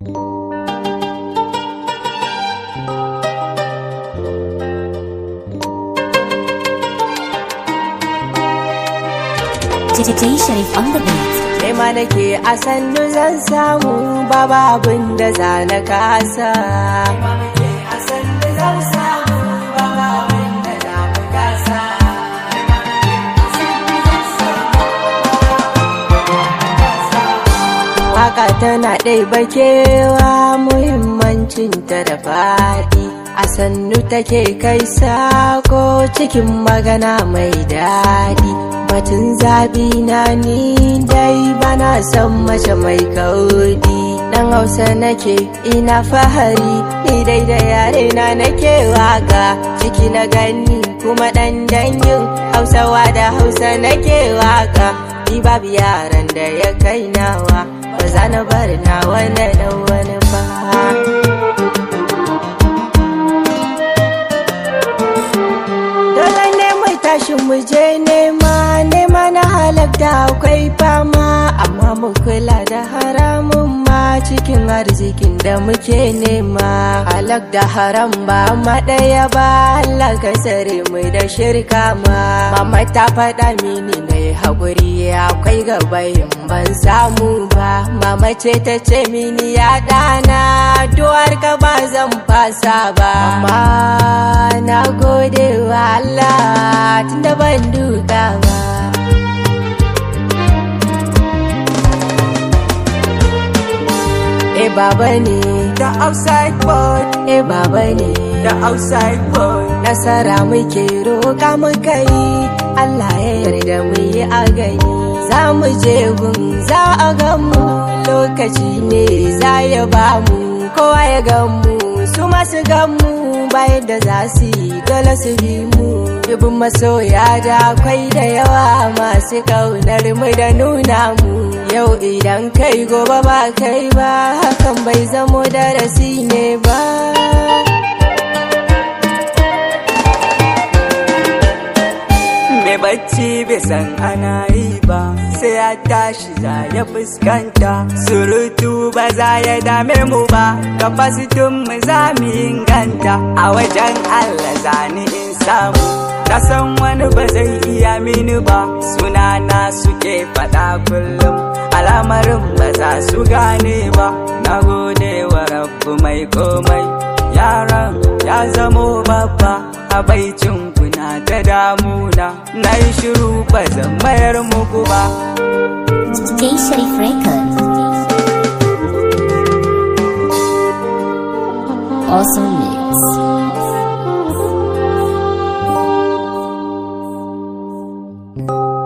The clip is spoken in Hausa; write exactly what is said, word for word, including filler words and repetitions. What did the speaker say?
D J Sharif on the beat. Nema nake a sannu zan samu babu abin da za na kasa. Nema nake a sannu zan samu babu abin da za na kasa. Haka tana ɗaiba kewa muhimmancinta da faɗi. A sannu take kai sako cikin magana mai daɗi. Batun zabi na ni dai bana son mace mai kaudi. Dan Hausa nake ina fahari, ni dai da yare na nake waka. Ciki na gani kuma dan dangin Hausawa da Hausa nake waka. Ni babu yaran da ya kai nawa, ba za na bar nawa na dan wani ba. Tashi mu je nema, nema na halakta akwai fama. Amma mu kula da haramun ma cikin arzikin da muke nema. Halak da haram ba ma ɗaya ba, Allah ka tsare mu da shirka ma. Mama ta faɗa mini mai haƙuri akwai gaba in ban samu ba. Mama ce ta ce mini ya ɗana duwar ka ba zan fasa ba. Mama na gode wa Allah tunda ban duka ba. Eh baba ne da outside boy, eh baba ne da outside boy. Nasara muke roƙa muka yi, Allah ya yarda mu yi a gani. Za mu je gun za a gamu, lokaci ne za ya bamu. Kowa ya gamu su masu gamu, bayan da za su yi dole su bi mu. Dubin masoya da akwai da yawa masu kaunar mu da nuna mu. Yau idan kai gobe ba kai ba, hakan bai zamo darasi ne ba. Mai bacci bai san ana yi ba, sai ya tashi za ya fuskanta. Surutu ba za ya dame mu ba, kapasitin mu za mu inganta. A wajen Allah zani in samu, na san wani ba zai iya mini ba. Sunana suke faɗa kullum, al'amarin ba za su gane ba. Na gode wa Rabbu mai komai, yaran ya zamo babba. A baicin kuna ta damuna, na yi shiru ba zan mayar muku ba. D J Sharif Records. Awesome mix.